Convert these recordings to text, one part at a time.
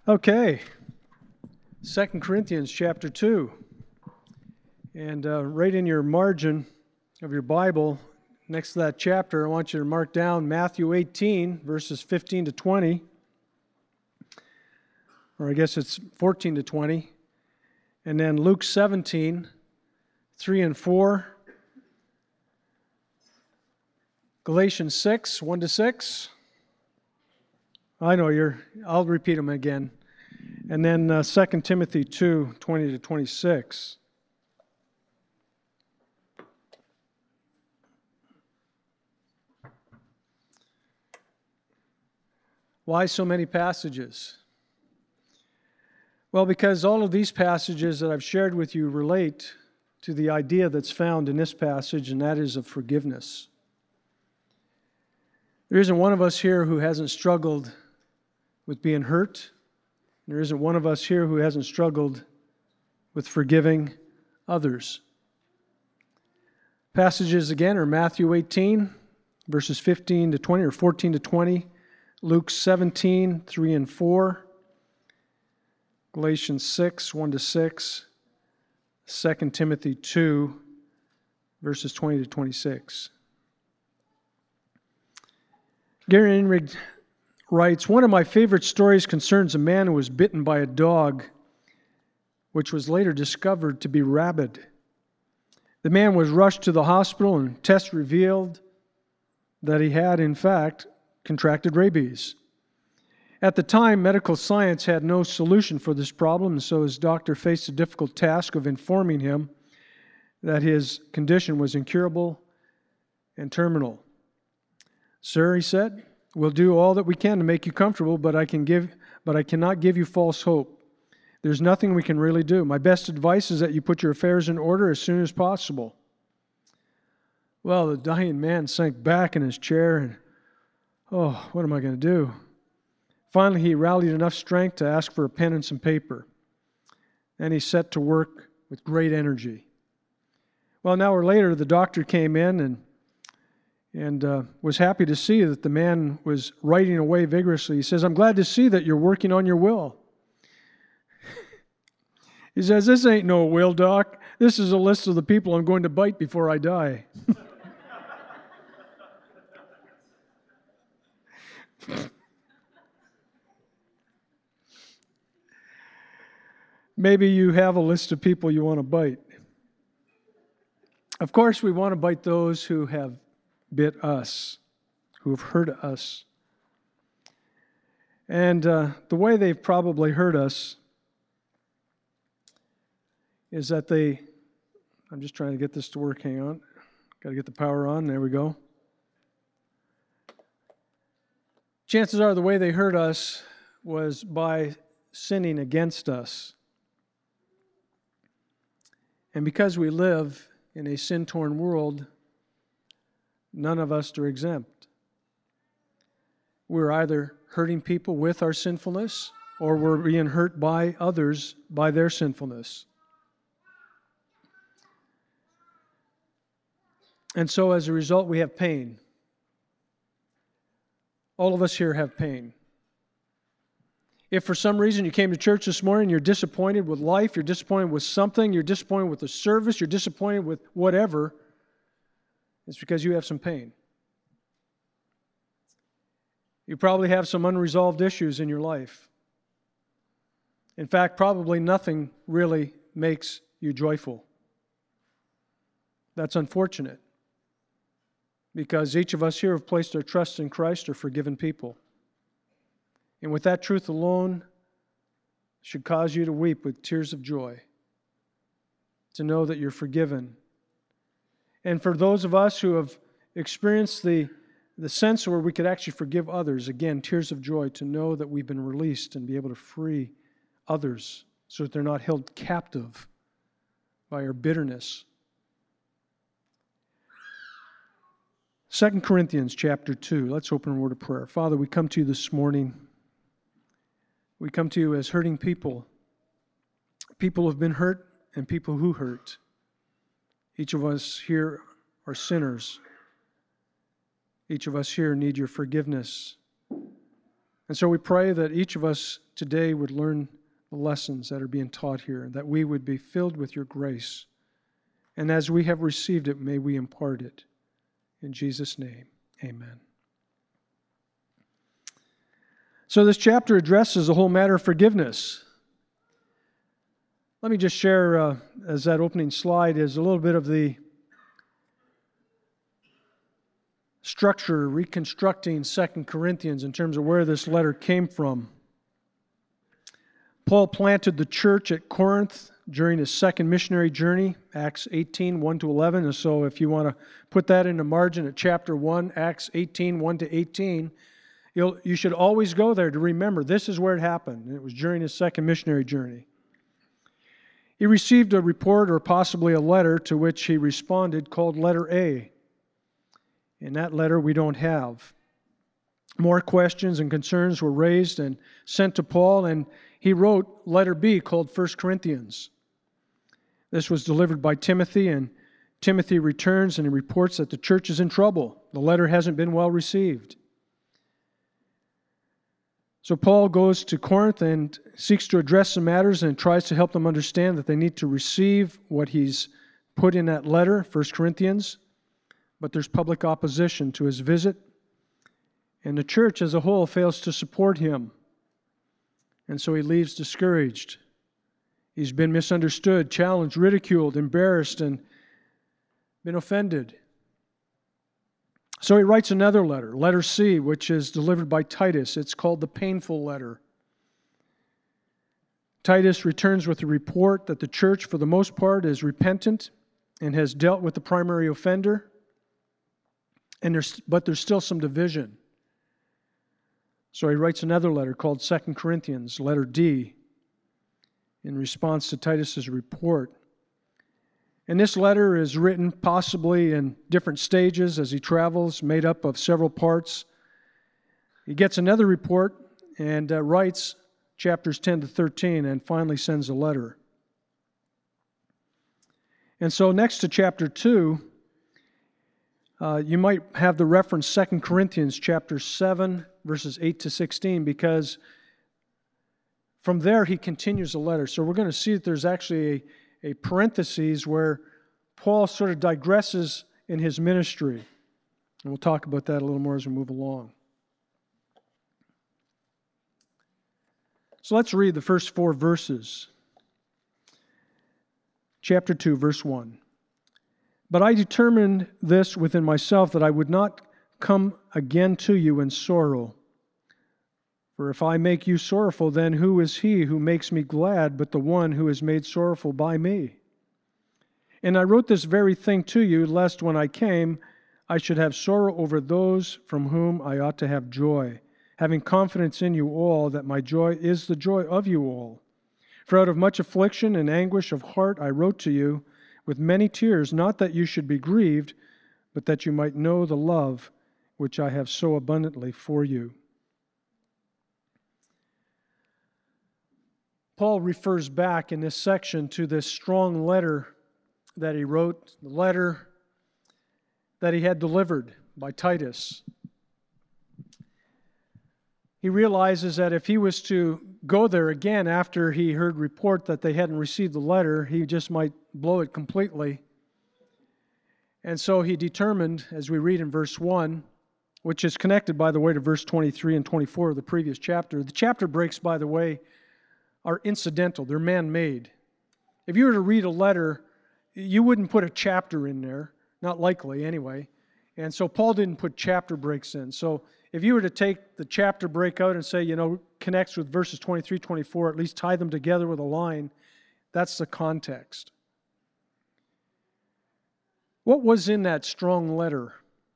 Okay, 2 Corinthians chapter 2. And right in your margin of your Bible, next to that chapter, I want you to mark down Matthew 18, verses 15 to 20. Or I guess it's 14 to 20. And then Luke 17, 3 and 4. Galatians 6, 1 to 6. I know I'll repeat them again. And then 2 Timothy 2, 20 to 26. Why so many passages? Well, because all of these passages that I've shared with you relate to the idea that's found in this passage, and that is of forgiveness. There isn't one of us here who hasn't struggled with being hurt. There isn't one of us here who hasn't struggled with forgiving others. Passages again are Matthew 18, verses 15 to 20, or 14 to 20, Luke 17, 3 and 4, Galatians 6, 1 to 6, 2 Timothy 2, verses 20 to 26. Gary Inrig writes, "One of my favorite stories concerns a man who was bitten by a dog, which was later discovered to be rabid. The man was rushed to the hospital, and tests revealed that he had, in fact, contracted rabies. At the time, medical science had no solution for this problem, and so his doctor faced the difficult task of informing him that his condition was incurable and terminal. 'Sir,' he said, 'we'll do all that we can to make you comfortable, but I cannot give you false hope. There's nothing we can really do. My best advice is that you put your affairs in order as soon as possible.' Well, the dying man sank back in his chair and, what am I going to do? Finally, he rallied enough strength to ask for a pen and some paper. Then he set to work with great energy. Well, an hour later, the doctor came in and was happy to see that the man was writing away vigorously. He says, 'I'm glad to see that you're working on your will.' He says, 'This ain't no will, Doc. This is a list of the people I'm going to bite before I die.'" Maybe you have a list of people you want to bite. Of course, we want to bite those who have bit us, who have hurt us. And the way they've probably hurt us is that I'm just trying to get this to work, hang on. Got to get the power on, there we go. Chances are the way they hurt us was by sinning against us. And because we live in a sin-torn world, none of us are exempt. We're either hurting people with our sinfulness, or we're being hurt by others by their sinfulness. And so as a result, we have pain. All of us here have pain. If for some reason you came to church this morning and you're disappointed with life, you're disappointed with something, you're disappointed with the service, you're disappointed with whatever, it's because you have some pain. You probably have some unresolved issues in your life. In fact, probably nothing really makes you joyful. That's unfortunate, because each of us here have placed our trust in Christ, are forgiven people. And with that truth alone, should cause you to weep with tears of joy, to know that you're forgiven. And for those of us who have experienced the sense where we could actually forgive others, again, tears of joy to know that we've been released and be able to free others so that they're not held captive by our bitterness. 2 Corinthians chapter 2. Let's open a word of prayer. Father, we come to you this morning. We come to you as hurting people. People who have been hurt and people who hurt. Each of us here are sinners. Each of us here need your forgiveness. And so we pray that each of us today would learn the lessons that are being taught here, that we would be filled with your grace. And as we have received it, may we impart it. In Jesus' name, amen. So this chapter addresses the whole matter of forgiveness. Let me just share, as that opening slide is, a little bit of the structure, reconstructing 2 Corinthians in terms of where this letter came from. Paul planted the church at Corinth during his second missionary journey, Acts 18, 1-11. And so if you want to put that in the margin at chapter 1, Acts 18, 1-18, you should always go there to remember this is where it happened. And it was during his second missionary journey. He received a report or possibly a letter to which he responded called letter A. In that letter we don't have. More questions and concerns were raised and sent to Paul, and he wrote letter B called 1 Corinthians. This was delivered by Timothy, and Timothy returns and he reports that the church is in trouble. The letter hasn't been well received. So Paul goes to Corinth and seeks to address some matters and tries to help them understand that they need to receive what he's put in that letter, 1 Corinthians. But there's public opposition to his visit, and the church as a whole fails to support him. And so he leaves discouraged. He's been misunderstood, challenged, ridiculed, embarrassed, and been offended. So he writes another letter, letter C, which is delivered by Titus. It's called the painful letter. Titus returns with a report that the church, for the most part, is repentant and has dealt with the primary offender. But there's still some division. So he writes another letter called 2 Corinthians, letter D, in response to Titus's report. And this letter is written possibly in different stages as he travels, made up of several parts. He gets another report and writes chapters 10-13 and finally sends a letter. And so next to chapter 2, you might have the reference 2 Corinthians chapter 7, verses 8-16, because from there he continues the letter. So we're going to see that there's actually a parenthesis where Paul sort of digresses in his ministry. And we'll talk about that a little more as we move along. So let's read the first 4 verses. Chapter 2, verse 1. But I determined this within myself, that I would not come again to you in sorrow. For if I make you sorrowful, then who is he who makes me glad but the one who is made sorrowful by me? And I wrote this very thing to you, lest when I came, I should have sorrow over those from whom I ought to have joy, having confidence in you all that my joy is the joy of you all. For out of much affliction and anguish of heart I wrote to you, with many tears, not that you should be grieved, but that you might know the love which I have so abundantly for you. Paul refers back in this section to this strong letter that he wrote, the letter that he had delivered by Titus. He realizes that if he was to go there again after he heard report that they hadn't received the letter, he just might blow it completely. And so he determined, as we read in verse 1, which is connected, by the way, to verse 23 and 24 of the previous chapter. The chapter breaks, by the way, are incidental. They're man-made. If you were to read a letter, you wouldn't put a chapter in there. Not likely, anyway. And so Paul didn't put chapter breaks in. So if you were to take the chapter break out and say, connects with verses 23, 24, at least tie them together with a line, that's the context. What was in that strong letter?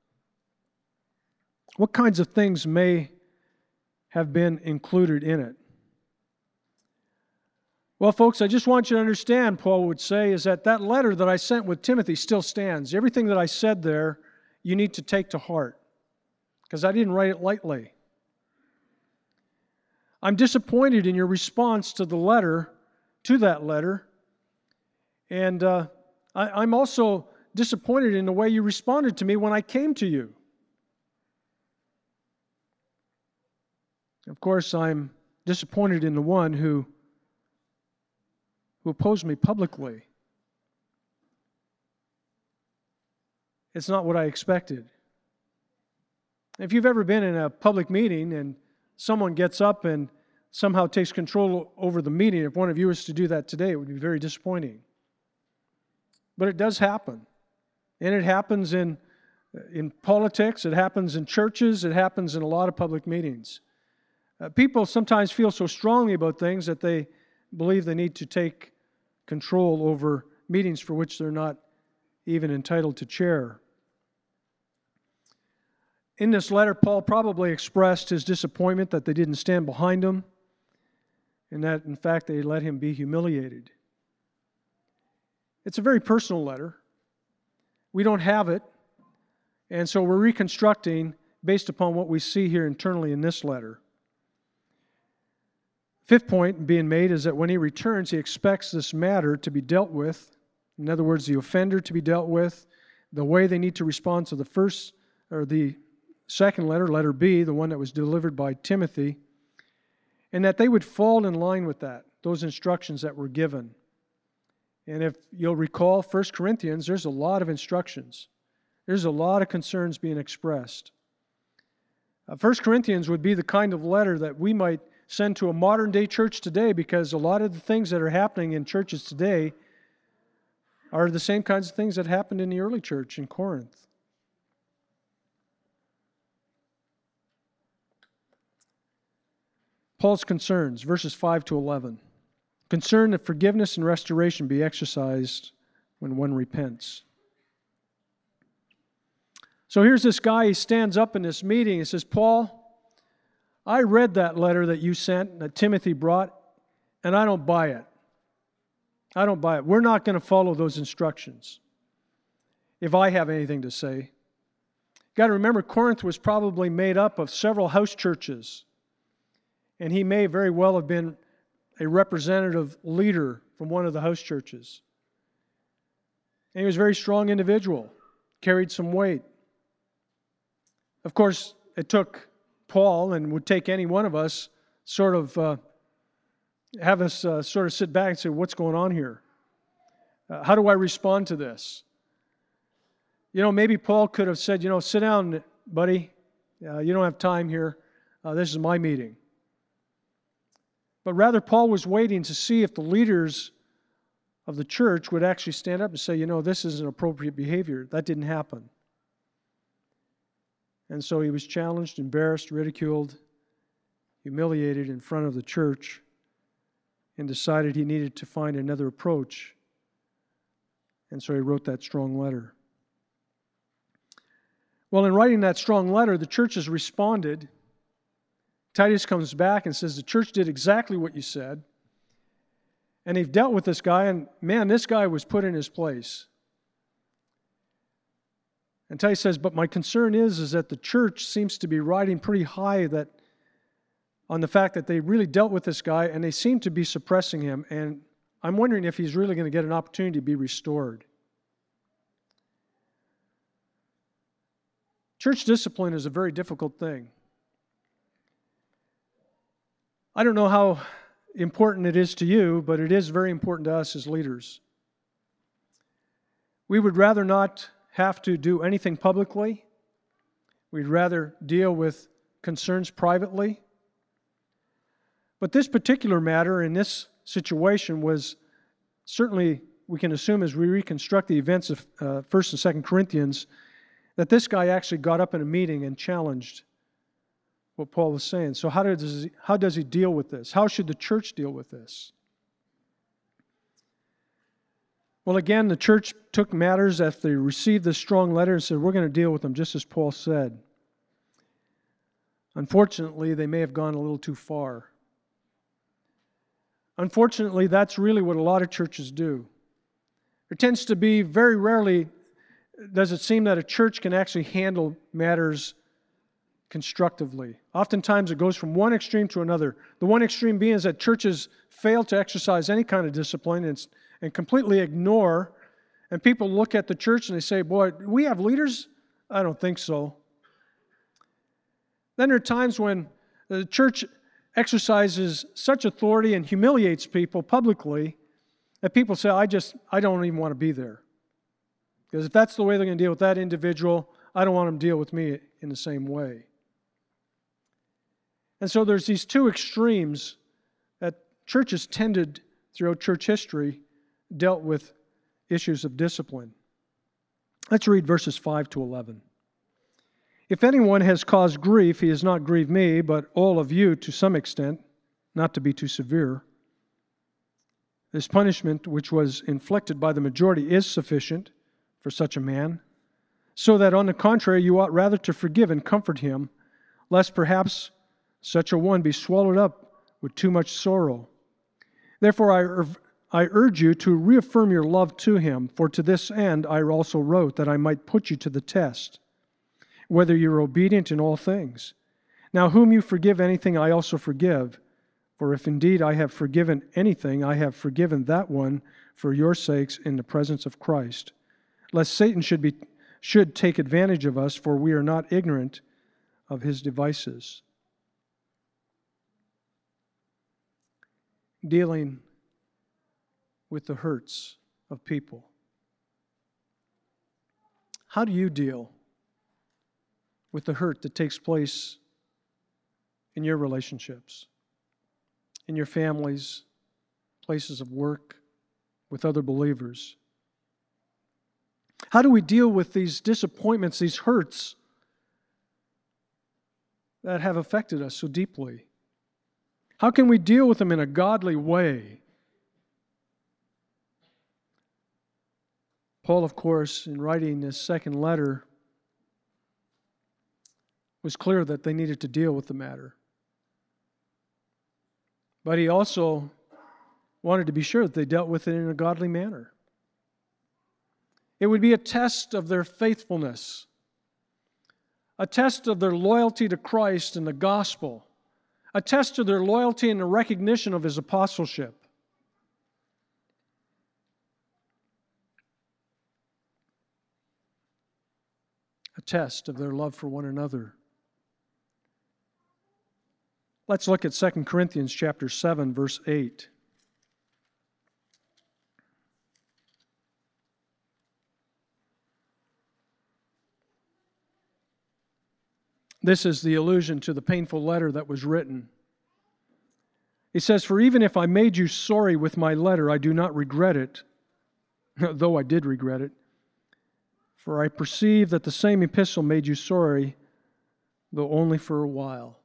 What kinds of things may have been included in it? Well, folks, I just want you to understand, Paul would say, is that letter that I sent with Timothy still stands. Everything that I said there, you need to take to heart, because I didn't write it lightly. I'm disappointed in your response to that letter, and I'm also disappointed in the way you responded to me when I came to you. Of course, I'm disappointed in the one who opposed me publicly. It's not what I expected. If you've ever been in a public meeting and someone gets up and somehow takes control over the meeting, if one of you was to do that today, it would be very disappointing. But it does happen. And it happens in politics, it happens in churches, it happens in a lot of public meetings. People sometimes feel so strongly about things that they believe they need to take control over meetings for which they're not even entitled to chair. In this letter, Paul probably expressed his disappointment that they didn't stand behind him and that, in fact, they let him be humiliated. It's a very personal letter. We don't have it, and so we're reconstructing based upon what we see here internally in this letter. Fifth point being made is that when he returns, he expects this matter to be dealt with. In other words, the offender to be dealt with, the way they need to respond to the first or the second letter, letter B, the one that was delivered by Timothy, and that they would fall in line with that, those instructions that were given. And if you'll recall 1 Corinthians, there's a lot of instructions. There's a lot of concerns being expressed. 1 Corinthians would be the kind of letter that we might send to a modern-day church today, because a lot of the things that are happening in churches today are the same kinds of things that happened in the early church in Corinth. Paul's concerns, verses 5 to 11. Concern that forgiveness and restoration be exercised when one repents. So here's this guy, he stands up in this meeting and says, Paul, I read that letter that you sent, that Timothy brought, and I don't buy it. I don't buy it. We're not going to follow those instructions, if I have anything to say. You've got to remember, Corinth was probably made up of several house churches, and he may very well have been a representative leader from one of the house churches. And he was a very strong individual, carried some weight. Of course, it took Paul, and would take any one of us, sort of have us sort of sit back and say, what's going on here? How do I respond to this? Maybe Paul could have said, sit down, buddy. You don't have time here. This is my meeting. But rather, Paul was waiting to see if the leaders of the church would actually stand up and say, this is an appropriate behavior. That didn't happen. And so he was challenged, embarrassed, ridiculed, humiliated in front of the church, and decided he needed to find another approach. And so he wrote that strong letter. Well, in writing that strong letter, the church has responded. Titus comes back and says, the church did exactly what you said. And they've dealt with this guy, and man, this guy was put in his place. And Titus says, but my concern is that the church seems to be riding pretty high on the fact that they really dealt with this guy, and they seem to be suppressing him. And I'm wondering if he's really going to get an opportunity to be restored. Church discipline is a very difficult thing. I don't know how important it is to you, but it is very important to us as leaders. We would rather not have to do anything publicly. We'd rather deal with concerns privately. But this particular matter in this situation was certainly, we can assume as we reconstruct the events of 1st and 2nd Corinthians, that this guy actually got up in a meeting and challenged what Paul was saying. So how does he deal with this? How should the church deal with this? Well, again, the church took matters after they received this strong letter and said, we're going to deal with them just as Paul said. Unfortunately, they may have gone a little too far. Unfortunately, that's really what a lot of churches do. There tends to be, very rarely does it seem that a church can actually handle matters constructively. Oftentimes it goes from one extreme to another. The one extreme being is that churches fail to exercise any kind of discipline and completely ignore, and people look at the church and they say, boy, do we have leaders? I don't think so. Then there are times when the church exercises such authority and humiliates people publicly that people say, I don't even want to be there. Because if that's the way they're going to deal with that individual, I don't want them to deal with me in the same way. And so there's these two extremes that churches tended throughout church history dealt with issues of discipline. Let's read verses 5 to 11. If anyone has caused grief, he has not grieved me, but all of you to some extent, not to be too severe. This punishment which was inflicted by the majority is sufficient for such a man, so that on the contrary you ought rather to forgive and comfort him, lest perhaps such a one be swallowed up with too much sorrow. Therefore I urge you to reaffirm your love to him, for to this end I also wrote, that I might put you to the test, whether you are obedient in all things. Now whom you forgive anything, I also forgive. For if indeed I have forgiven anything, I have forgiven that one for your sakes in the presence of Christ, lest Satan should take advantage of us, for we are not ignorant of his devices. Dealing with the hurts of people. How do you deal with the hurt that takes place in your relationships, in your families, places of work, with other believers? How do we deal with these disappointments, these hurts that have affected us so deeply? How can we deal with them in a godly way? Paul, of course, in writing this second letter, was clear that they needed to deal with the matter. But he also wanted to be sure that they dealt with it in a godly manner. It would be a test of their faithfulness, a test of their loyalty to Christ and the gospel, a test of their loyalty and the recognition of his apostleship. A test of their love for one another. Let's look at 2 Corinthians chapter 7, verse 8. This is the allusion to the painful letter that was written. He says, "For even if I made you sorry with my letter, I do not regret it, though I did regret it. For I perceive that the same epistle made you sorry, though only for a while."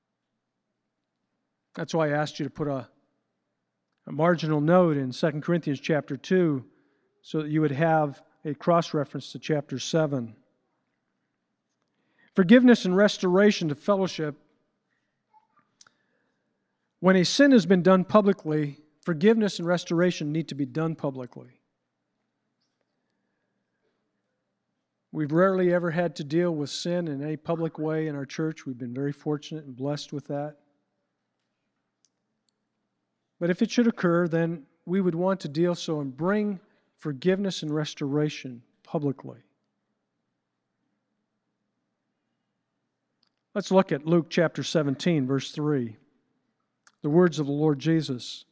That's why I asked you to put a marginal note in 2 Corinthians chapter 2 so that you would have a cross-reference to chapter 7. Forgiveness and restoration to fellowship. When a sin has been done publicly, forgiveness and restoration need to be done publicly. We've rarely ever had to deal with sin in any public way in our church. We've been very fortunate and blessed with that. But if it should occur, then we would want to deal so and bring forgiveness and restoration publicly. Let's look at Luke chapter 17, verse 3. The words of the Lord Jesus.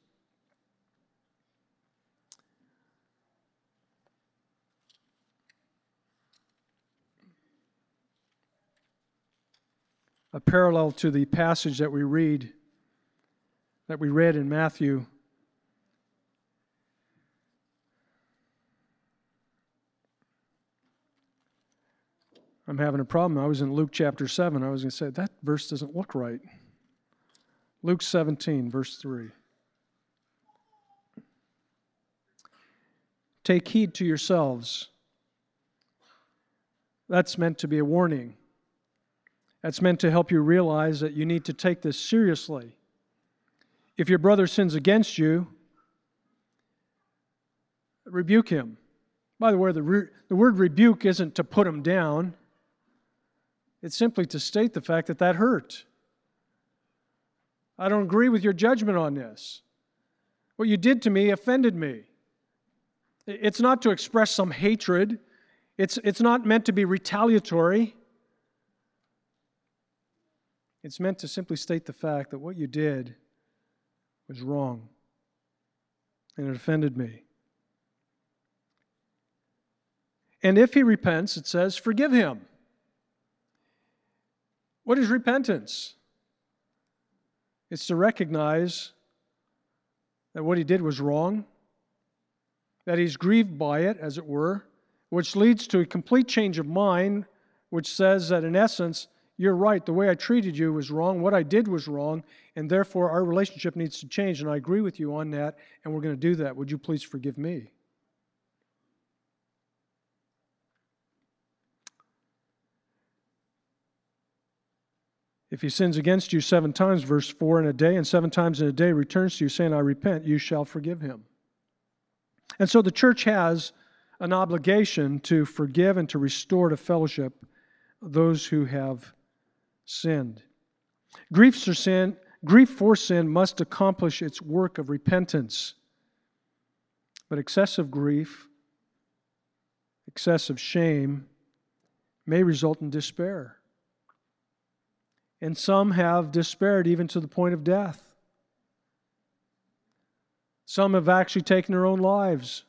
A parallel to the passage that we read in Matthew. I'm having a problem. I was in Luke chapter 7. I was going to say, that verse doesn't look right. Luke 17, verse 3. Take heed to yourselves. That's meant to be a warning. That's meant to help you realize that you need to take this seriously. If your brother sins against you, rebuke him. By the way, the word rebuke isn't to put him down. It's simply to state the fact that that hurt. I don't agree with your judgment on this. What you did to me offended me. It's not to express some hatred. It's not meant to be retaliatory. It's meant to simply state the fact that what you did was wrong, and it offended me. And if he repents, it says, forgive him. What is repentance? It's to recognize that what he did was wrong, that he's grieved by it, as it were, which leads to a complete change of mind, which says that in essence, you're right, the way I treated you was wrong, what I did was wrong, and therefore our relationship needs to change, and I agree with you on that, and we're going to do that. Would you please forgive me? If he sins against you 7 times, verse 4, in a day, and 7 times in a day returns to you, saying, I repent, you shall forgive him. And so the church has an obligation to forgive and to restore to fellowship those who have sinned. Grief for sin must accomplish its work of repentance. But excessive grief, excessive shame may result in despair. And some have despaired even to the point of death. Some have actually taken their own lives.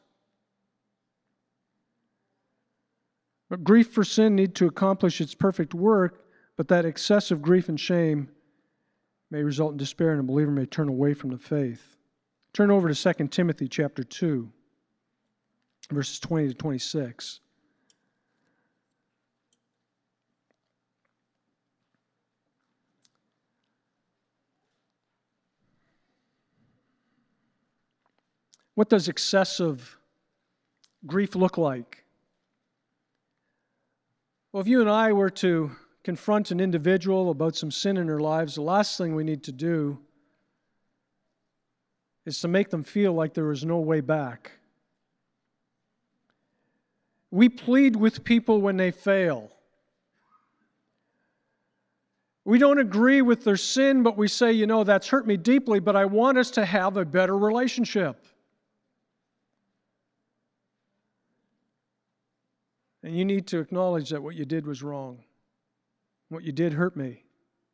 But grief for sin needs to accomplish its perfect work, but that excessive grief and shame may result in despair, and a believer may turn away from the faith. Turn over to 2 Timothy chapter 2, verses 20 to 26. What does excessive grief look like? Well, if you and I were to confront an individual about some sin in their lives, the last thing we need to do is to make them feel like there is no way back. We plead with people when they fail. We don't agree with their sin, but we say, you know, that's hurt me deeply, but I want us to have a better relationship. And you need to acknowledge that what you did was wrong. What you did hurt me.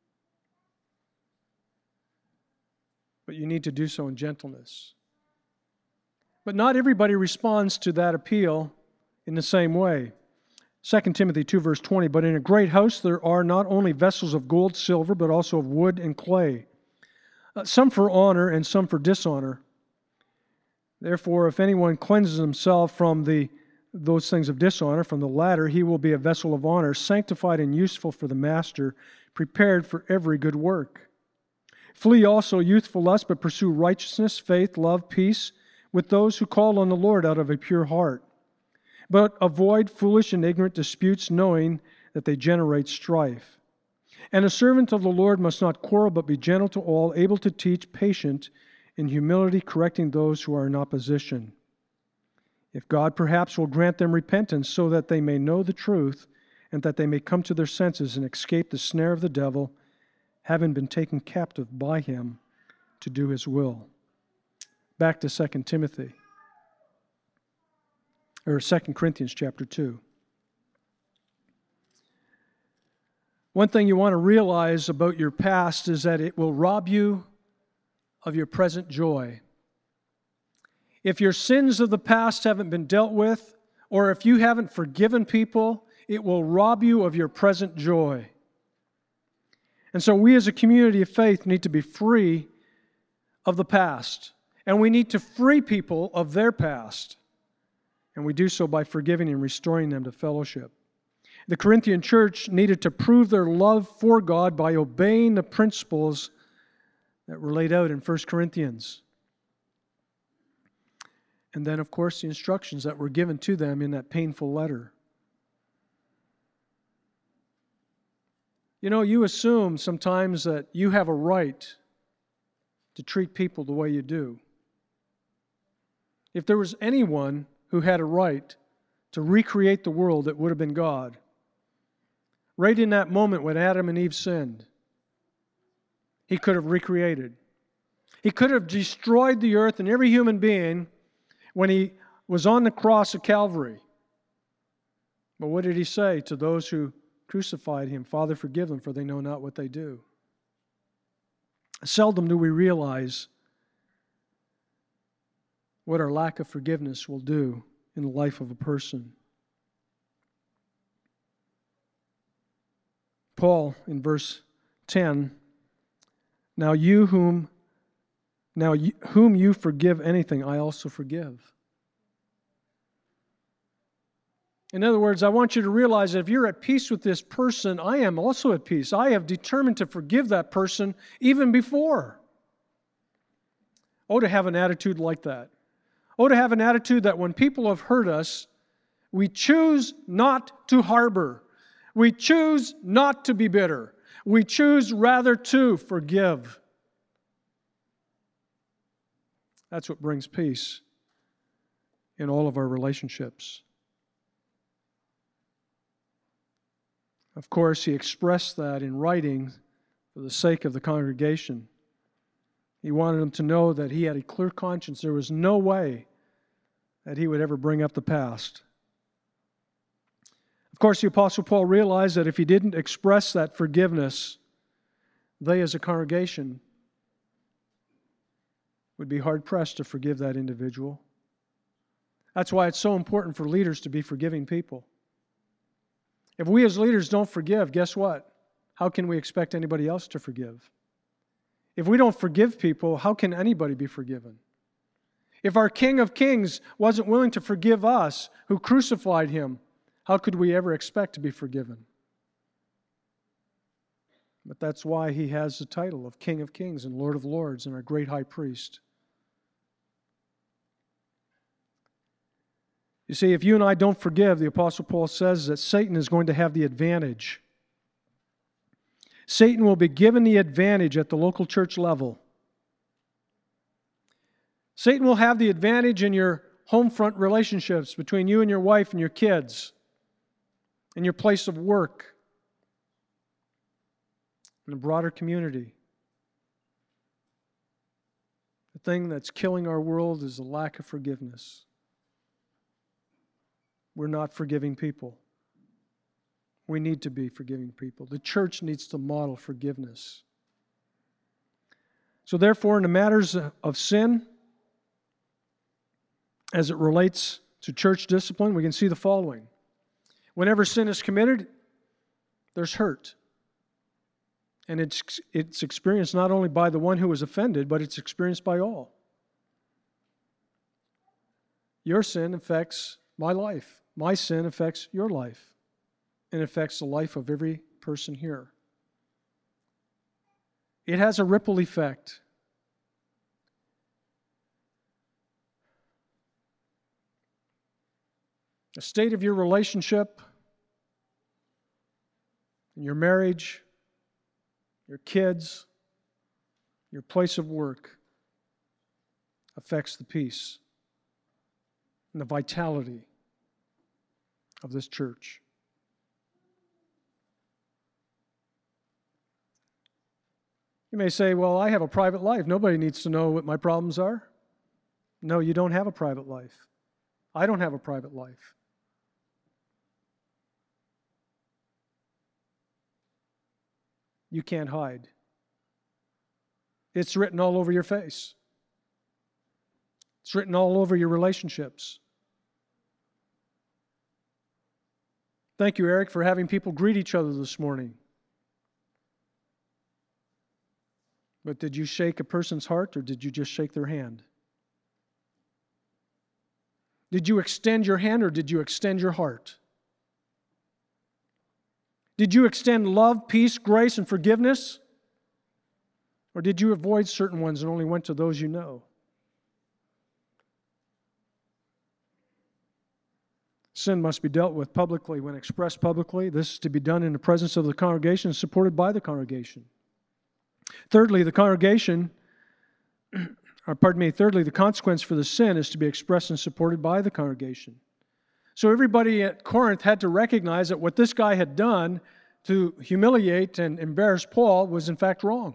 But you need to do so in gentleness. But not everybody responds to that appeal in the same way. 2 Timothy 2, verse 20, but in a great house there are not only vessels of gold, silver, but also of wood and clay, some for honor and some for dishonor. Therefore, if anyone cleanses himself from those things of dishonor, from the latter, he will be a vessel of honor, sanctified and useful for the master, prepared for every good work. Flee also youthful lust, but pursue righteousness, faith, love, peace, with those who call on the Lord out of a pure heart. But avoid foolish and ignorant disputes, knowing that they generate strife. And a servant of the Lord must not quarrel, but be gentle to all, able to teach, patient, in humility, correcting those who are in opposition. If God perhaps will grant them repentance so that they may know the truth and that they may come to their senses and escape the snare of the devil, having been taken captive by him to do his will. Back to 2 Corinthians chapter 2. One thing you want to realize about your past is that it will rob you of your present joy. If your sins of the past haven't been dealt with, or if you haven't forgiven people, it will rob you of your present joy. And so we as a community of faith need to be free of the past. And we need to free people of their past. And we do so by forgiving and restoring them to fellowship. The Corinthian church needed to prove their love for God by obeying the principles that were laid out in 1 Corinthians. And then, of course, the instructions that were given to them in that painful letter. You know, you assume sometimes that you have a right to treat people the way you do. If there was anyone who had a right to recreate the world, it would have been God. Right in that moment when Adam and Eve sinned, He could have recreated. He could have destroyed the earth and every human being when He was on the cross of Calvary. But what did He say to those who crucified Him? Father, forgive them, for they know not what they do. Seldom do we realize what our lack of forgiveness will do in the life of a person. Paul, in verse 10, whom you forgive anything, I also forgive. In other words, I want you to realize that if you're at peace with this person, I am also at peace. I have determined to forgive that person even before. Oh, to have an attitude like that. Oh, to have an attitude that when people have hurt us, we choose not to harbor. We choose not to be bitter. We choose rather to forgive. That's what brings peace in all of our relationships. Of course, he expressed that in writing for the sake of the congregation. He wanted them to know that he had a clear conscience. There was no way that he would ever bring up the past. Of course, the Apostle Paul realized that if he didn't express that forgiveness, they as a congregation would be hard-pressed to forgive that individual. That's why it's so important for leaders to be forgiving people. If we as leaders don't forgive, guess what? How can we expect anybody else to forgive? If we don't forgive people, how can anybody be forgiven? If our King of Kings wasn't willing to forgive us who crucified him, how could we ever expect to be forgiven? But that's why he has the title of King of Kings and Lord of Lords and our great high priest. You see, if you and I don't forgive, the Apostle Paul says that Satan is going to have the advantage. Satan will be given the advantage at the local church level. Satan will have the advantage in your home front relationships between you and your wife and your kids, in your place of work, in the broader community. The thing that's killing our world is the lack of forgiveness. We're not forgiving people. We need to be forgiving people. The church needs to model forgiveness. So therefore, in the matters of sin, as it relates to church discipline, we can see the following. Whenever sin is committed, there's hurt. And it's experienced not only by the one who was offended, but it's experienced by all. Your sin affects my life. My sin affects your life. And affects the life of every person here. It has a ripple effect. The state of your relationship, your marriage, your kids, your place of work affects the peace and the vitality of this church. You may say, well, I have a private life. Nobody needs to know what my problems are. No, you don't have a private life. I don't have a private life. You can't hide. It's written all over your face. It's written all over your relationships. Thank you, Eric, for having people greet each other this morning. But did you shake a person's heart or did you just shake their hand? Did you extend your hand or did you extend your heart? Did you extend love, peace, grace, and forgiveness? Or did you avoid certain ones and only went to those you know? Sin must be dealt with publicly. When expressed publicly, this is to be done in the presence of the congregation and supported by the congregation. Thirdly, the consequence for the sin is to be expressed and supported by the congregation. So everybody at Corinth had to recognize that what this guy had done to humiliate and embarrass Paul was in fact wrong.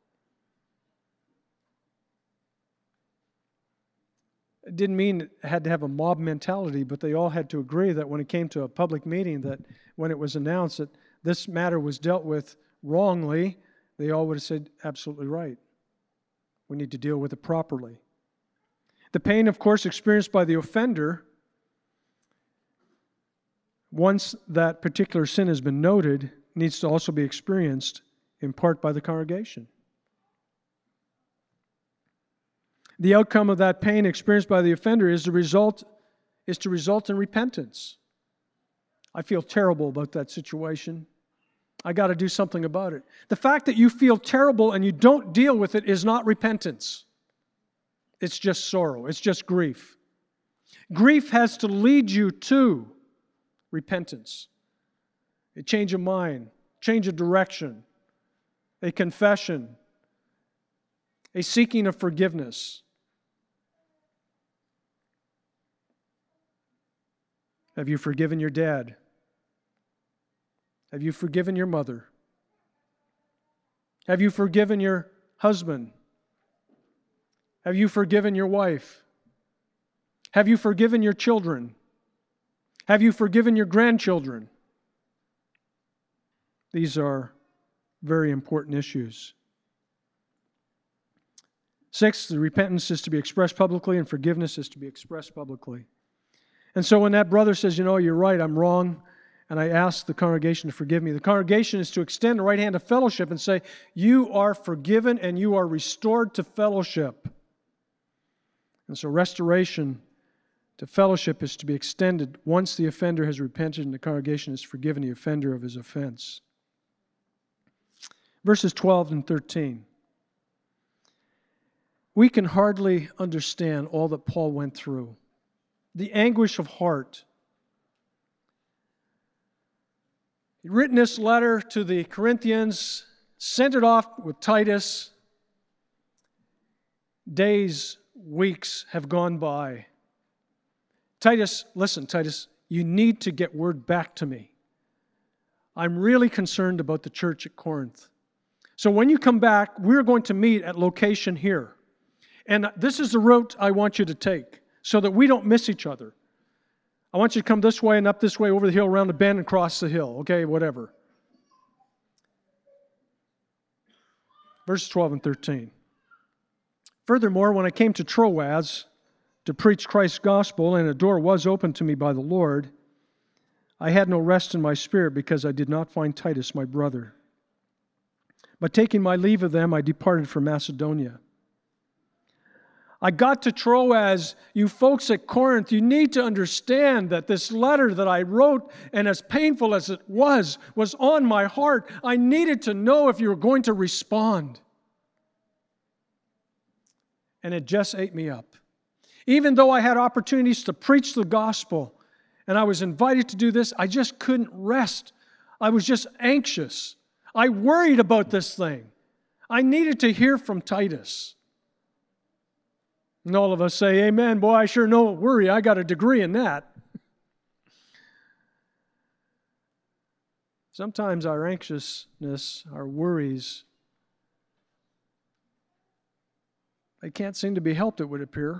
It didn't mean it had to have a mob mentality, but they all had to agree that when it came to a public meeting, that when it was announced that this matter was dealt with wrongly, they all would have said, absolutely right. We need to deal with it properly. The pain, of course, experienced by the offender, once that particular sin has been noted, needs to also be experienced in part by the congregation. The outcome of that pain experienced by the offender is to result in repentance. I feel terrible about that situation. I got to do something about it. The fact that you feel terrible and you don't deal with it is not repentance. It's just sorrow. It's just grief. Grief has to lead you to repentance, a change of mind, change of direction, a confession, a seeking of forgiveness. Have you forgiven your dad? Have you forgiven your mother? Have you forgiven your husband? Have you forgiven your wife? Have you forgiven your children? Have you forgiven your grandchildren? These are very important issues. 6, the repentance is to be expressed publicly and forgiveness is to be expressed publicly. And so when that brother says, you're right, I'm wrong, and I ask the congregation to forgive me, the congregation is to extend the right hand of fellowship and say, you are forgiven and you are restored to fellowship. And so restoration to fellowship is to be extended once the offender has repented and the congregation has forgiven the offender of his offense. Verses 12 and 13. We can hardly understand all that Paul went through. The anguish of heart. He'd written this letter to the Corinthians, sent it off with Titus. Days, weeks have gone by. Titus, listen, Titus, you need to get word back to me. I'm really concerned about the church at Corinth. So when you come back, we're going to meet at location here. And this is the route I want you to take so that we don't miss each other. I want you to come this way and up this way, over the hill, around the bend, and cross the hill. Okay, whatever. Verses 12 and 13. Furthermore, when I came to Troas to preach Christ's gospel, and a door was opened to me by the Lord, I had no rest in my spirit because I did not find Titus, my brother. But taking my leave of them, I departed for Macedonia. I got to Troas. You folks at Corinth, you need to understand that this letter that I wrote, and as painful as it was on my heart. I needed to know if you were going to respond. And it just ate me up. Even though I had opportunities to preach the gospel, and I was invited to do this, I just couldn't rest. I was just anxious. I worried about this thing. I needed to hear from Titus. And all of us say, amen, boy, I sure don't worry. I got a degree in that. Sometimes our anxiousness, our worries, they can't seem to be helped, it would appear.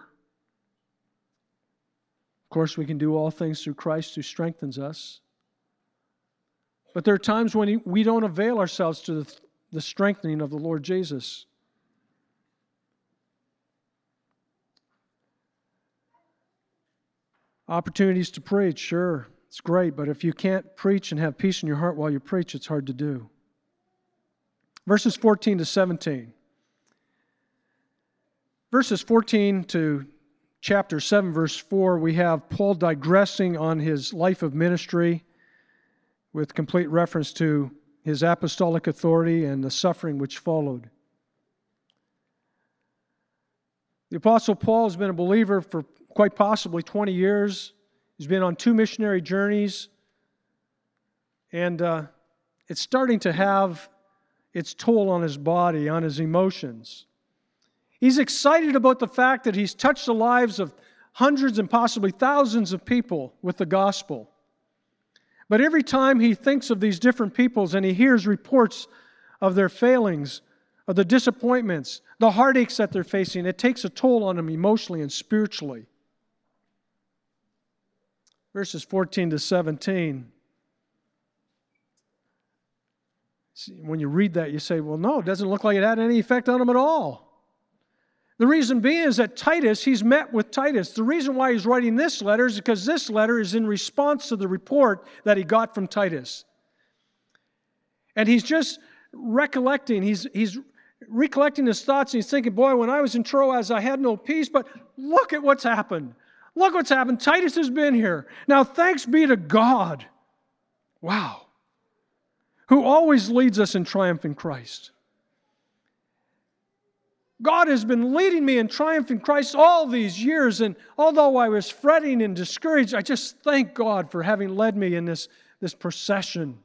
Of course, we can do all things through Christ who strengthens us. But there are times when we don't avail ourselves to the strengthening of the Lord Jesus. Opportunities to preach, sure, it's great, but if you can't preach and have peace in your heart while you preach, it's hard to do. Verses 14 to 17. Verses 14 to chapter 7, verse 4, we have Paul digressing on his life of ministry with complete reference to his apostolic authority and the suffering which followed. The Apostle Paul has been a believer for quite possibly 20 years. He's been on 2 missionary journeys, and it's starting to have its toll on his body, on his emotions. He's excited about the fact that he's touched the lives of hundreds and possibly thousands of people with the gospel. But every time he thinks of these different peoples and he hears reports of their failings, of the disappointments, the heartaches that they're facing, it takes a toll on him emotionally and spiritually. Verses 14 to 17. When you read that, you say, well, no, it doesn't look like it had any effect on him at all. The reason being is that Titus, he's met with Titus. The reason why he's writing this letter is because this letter is in response to the report that he got from Titus. And he's just recollecting, he's recollecting his thoughts, and he's thinking, boy, when I was in Troas, I had no peace, but look at what's happened. Look what's happened. Titus has been here. Now, thanks be to God. Wow. Who always leads us in triumph in Christ. God has been leading me in triumph in Christ all these years, and although I was fretting and discouraged, I just thank God for having led me in this procession.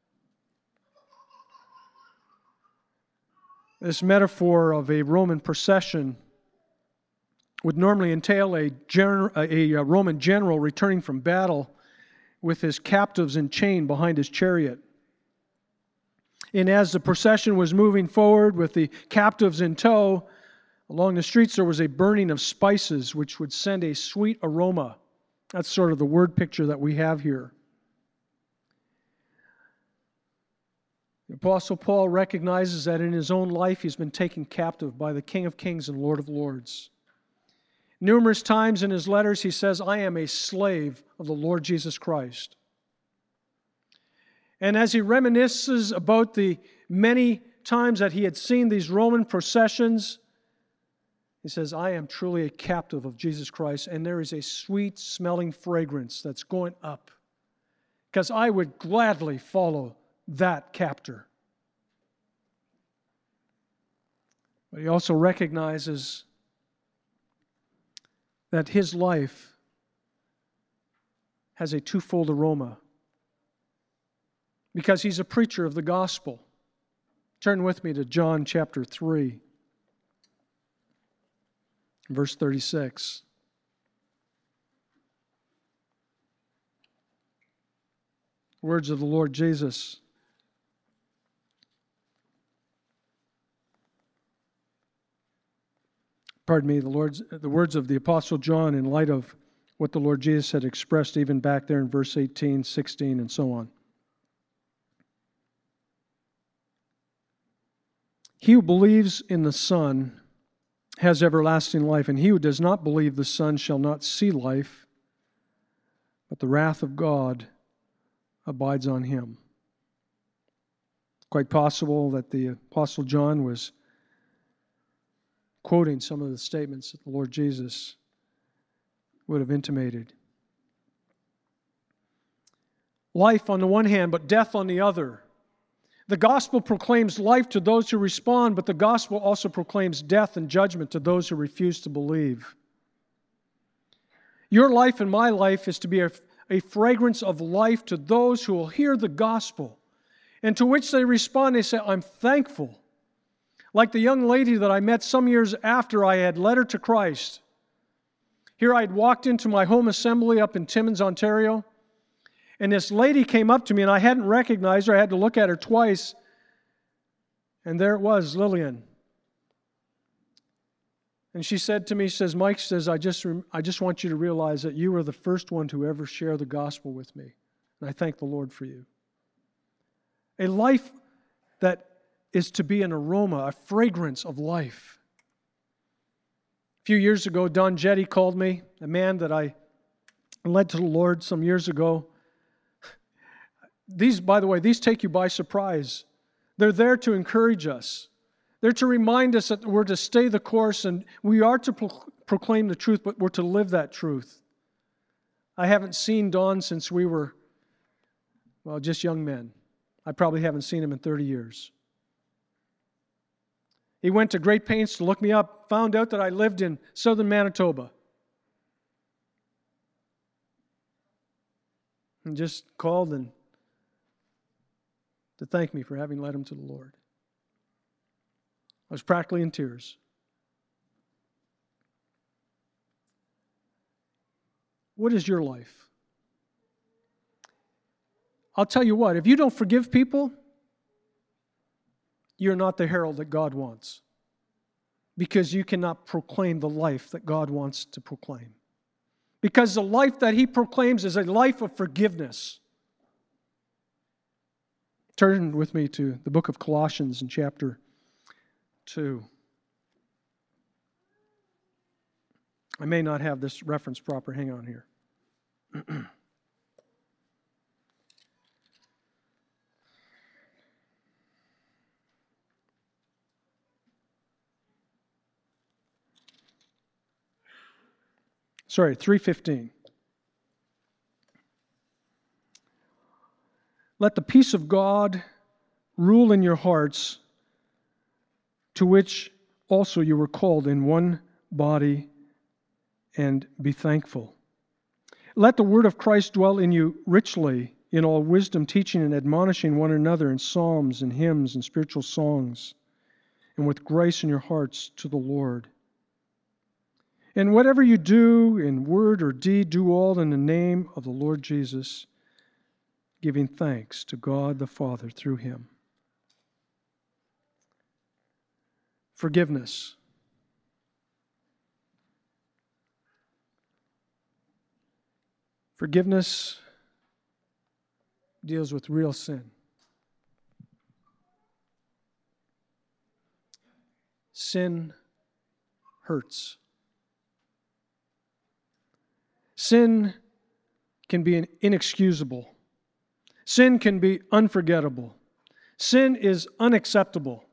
This metaphor of a Roman procession would normally entail a Roman general returning from battle with his captives in chain behind his chariot. And as the procession was moving forward with the captives in tow, along the streets there was a burning of spices which would send a sweet aroma. That's sort of the word picture that we have here. The Apostle Paul recognizes that in his own life he's been taken captive by the King of Kings and Lord of Lords. Numerous times in his letters he says, I am a slave of the Lord Jesus Christ. And as he reminisces about the many times that he had seen these Roman processions, he says, I am truly a captive of Jesus Christ, and there is a sweet-smelling fragrance that's going up, because I would gladly follow that captor. But he also recognizes that his life has a twofold aroma, because he's a preacher of the gospel. Turn with me to John chapter 3, verse 36. Words of the Lord Jesus. Pardon me, the words of the Apostle John in light of what the Lord Jesus had expressed even back there in verse 18, 16, and so on. He who believes in the Son has everlasting life, and he who does not believe the Son shall not see life, but the wrath of God abides on him. Quite possible that the Apostle John was quoting some of the statements that the Lord Jesus would have intimated. Life on the one hand, but death on the other. The gospel proclaims life to those who respond, but the gospel also proclaims death and judgment to those who refuse to believe. Your life and my life is to be a fragrance of life to those who will hear the gospel, and to which they respond, they say, I'm thankful. Like the young lady that I met some years after I had led her to Christ. Here I had walked into my home assembly up in Timmins, Ontario, and this lady came up to me, and I hadn't recognized her. I had to look at her twice. And there it was, Lillian. And she said to me, she says, Mike, says, I just want you to realize that you were the first one to ever share the gospel with me. And I thank the Lord for you. A life that is to be an aroma, a fragrance of life. A few years ago, Don Jetty called me, a man that I led to the Lord some years ago. These, by the way, these take you by surprise. They're there to encourage us. They're to remind us that we're to stay the course, and we are to proclaim the truth, but we're to live that truth. I haven't seen Don since we were, well, just young men. I probably haven't seen him in 30 years. He went to great pains to look me up, found out that I lived in southern Manitoba. And just called and to thank me for having led him to the Lord. I was practically in tears. What is your life? I'll tell you what, if you don't forgive people, you're not the herald that God wants, because you cannot proclaim the life that God wants to proclaim. Because the life that He proclaims is a life of forgiveness. Turn with me to the book of Colossians in chapter 2. I may not have this reference proper. Hang on here. Sorry, 3:15. Let the peace of God rule in your hearts, to which also you were called in one body, and be thankful. Let the word of Christ dwell in you richly, in all wisdom, teaching and admonishing one another in psalms and hymns and spiritual songs, and with grace in your hearts to the Lord. And whatever you do in word or deed, do all in the name of the Lord Jesus, giving thanks to God the Father through him. Forgiveness. Forgiveness deals with real sin. Sin hurts. Sin can be inexcusable. Sin can be unforgettable. Sin is unacceptable.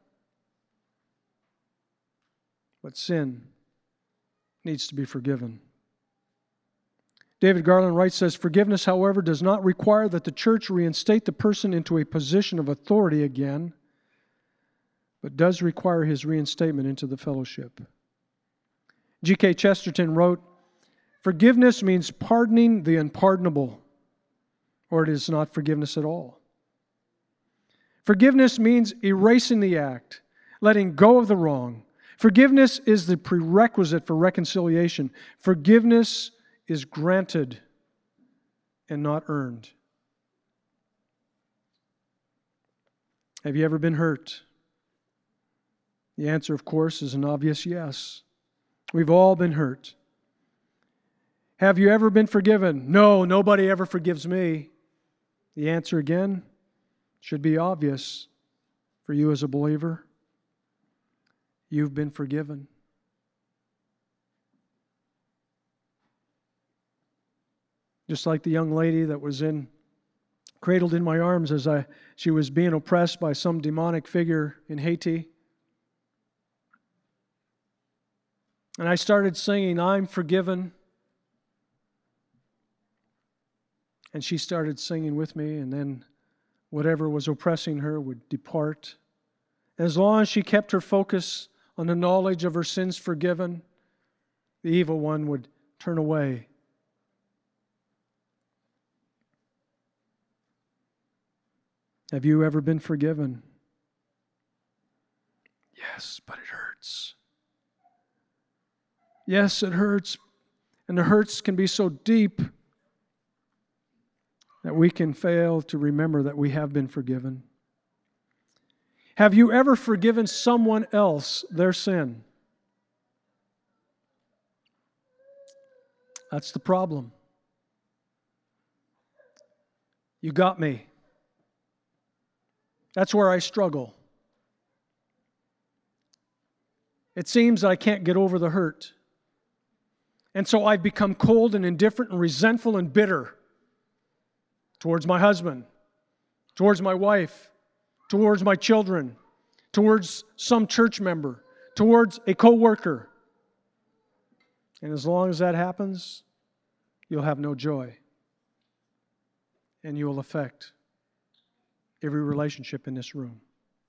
But sin needs to be forgiven. David Garland Wright says, forgiveness, however, does not require that the church reinstate the person into a position of authority again, but does require his reinstatement into the fellowship. G.K. Chesterton wrote, forgiveness means pardoning the unpardonable, or it is not forgiveness at all. Forgiveness means erasing the act, letting go of the wrong. Forgiveness is the prerequisite for reconciliation. Forgiveness is granted and not earned. Have you ever been hurt? The answer, of course, is an obvious yes. We've all been hurt. Have you ever been forgiven? No, nobody ever forgives me. The answer, again, should be obvious for you as a believer. You've been forgiven. Just like the young lady that was cradled in my arms as she was being oppressed by some demonic figure in Haiti. And I started singing, I'm forgiven. And she started singing with me, and then whatever was oppressing her would depart. And as long as she kept her focus on the knowledge of her sins forgiven, the evil one would turn away. Have you ever been forgiven? Yes, but it hurts. Yes, it hurts. And the hurts can be so deep that we can fail to remember that we have been forgiven. Have you ever forgiven someone else their sin? That's the problem. You got me. That's where I struggle. It seems I can't get over the hurt. And so I've become cold and indifferent and resentful and bitter towards my husband, towards my wife, towards my children, towards some church member, towards a co-worker. And as long as that happens, you'll have no joy. And you will affect every relationship in this room.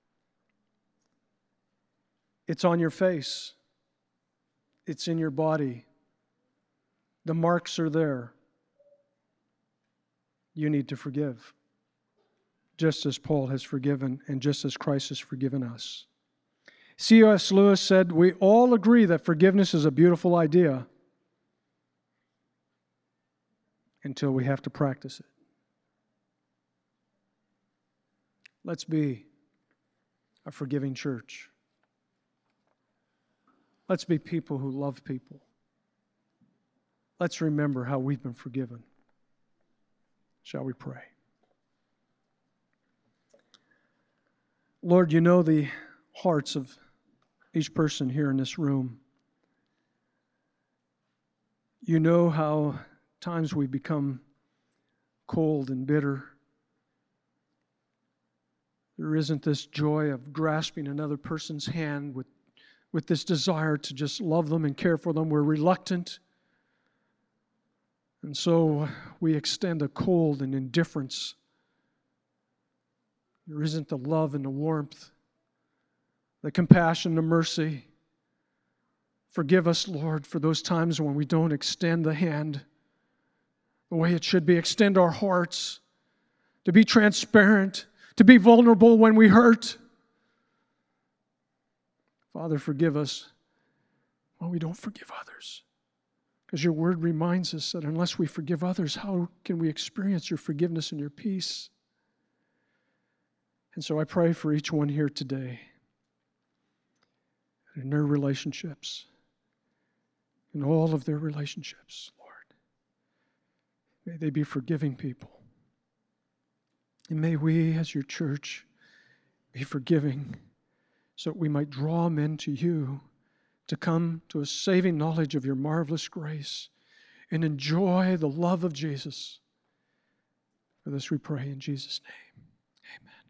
It's on your face. It's in your body. The marks are there. You need to forgive, just as Paul has forgiven and just as Christ has forgiven us. C.S. Lewis said, we all agree that forgiveness is a beautiful idea until we have to practice it. Let's be a forgiving church. Let's be people who love people. Let's remember how we've been forgiven. Shall we pray? Lord, you know the hearts of each person here in this room. You know how times we become cold and bitter. There isn't this joy of grasping another person's hand with this desire to just love them and care for them. We're reluctant. And so we extend a cold and indifference. There isn't the love and the warmth, the compassion, the mercy. Forgive us, Lord, for those times when we don't extend the hand the way it should be. Extend our hearts to be transparent, to be vulnerable when we hurt. Father, forgive us when we don't forgive others. Because your word reminds us that unless we forgive others, how can we experience your forgiveness and your peace? And so I pray for each one here today, in their relationships, in all of their relationships, Lord. May they be forgiving people. And may we, as your church, be forgiving so that we might draw men to you to come to a saving knowledge of your marvelous grace and enjoy the love of Jesus. For this we pray in Jesus' name. Amen.